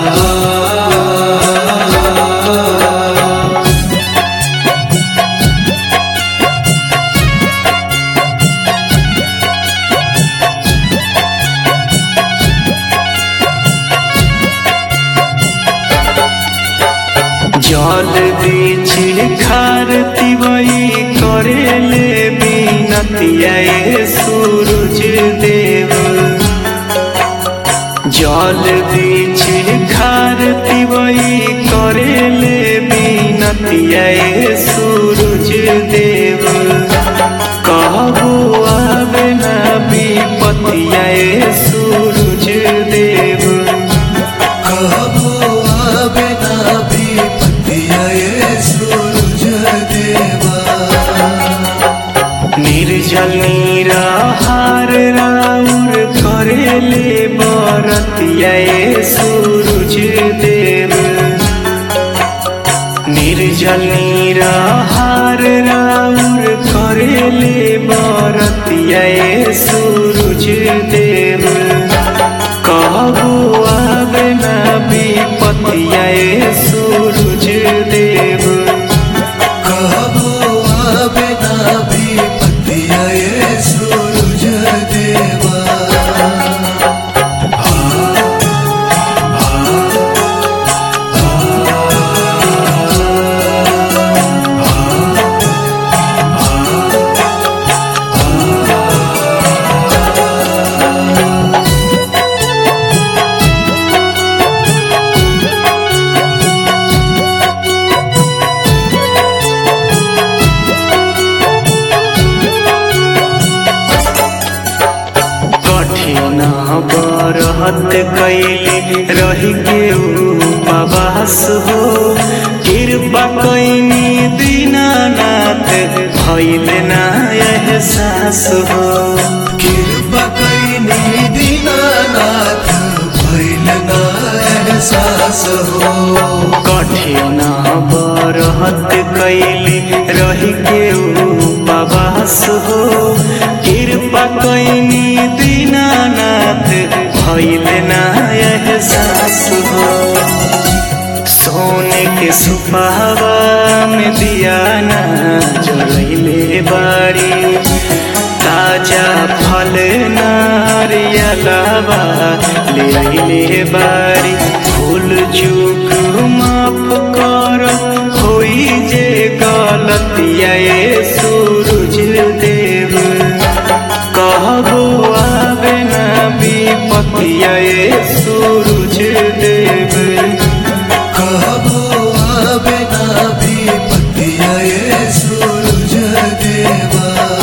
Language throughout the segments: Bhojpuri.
जल बीच खारती वही करेले बिनतिया सूरज देव। जल बीच खारती वही करेले बिनतिया सूरज देव। कहबो आवे ना विपतिया सूरज देव। कहबो आवे ना सूरज देवा। निर्जल निराहार राउर करेले बरतिया सूरज देव। निर्जल निराहार राउर करेले बरतिया सूरज देव। कहबो आवे ना विपतिया सूरज देव। कहबो आवे ना विपतिया सूरज देवा। कठिन बरहत कैली रही के उपवास हो। कृपा कैनी दीनानाथ भइल ना एहसास हो। कृपा कैनी दीनानाथ भइल ना एहसास हो। कठिन बरहत कैली रही के उपवास हो। कृपा कैनी दीनानाथ भइल ना एहसास हो। सोने के सुपावा में दिया ना जलैले बाड़ी। ताजा फल नारियलवा ले अइले बाड़ी। भूल चूक माफ कर होई जे गलतिया सूरज देव। कहबो आवे ना विपतिया सूरज देव। कहबो आवे ना विपतिया सूरज देवा।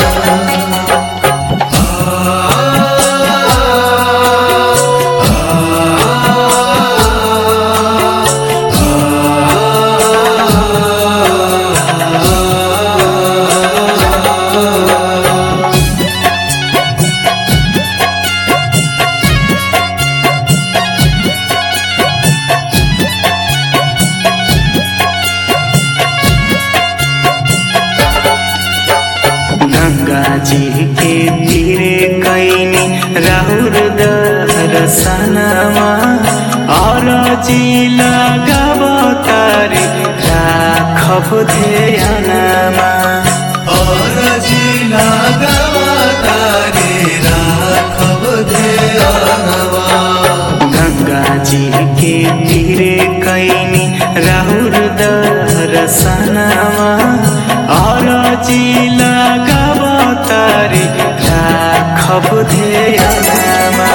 गंगा जी के तीरे कैनी राहुल दर्शनमा। और जी लगावतारी राखब ध्यानमा। और जी लगावतारी राखब ध्यानमा। गंगा जी के तीरे कैनी राहुल दर्शनमा। और जी लगावतारी राखब ध्यानमा।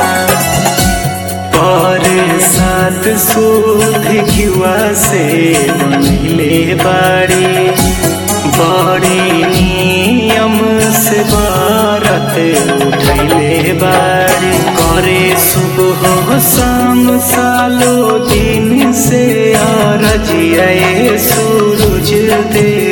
पर सात सूद घिवा से बनले बाड़ी। बड़ी नियम से व्रत उठैले बाड़ी। करे सुबह शाम सालो दिन से अरजिया सूरज देव।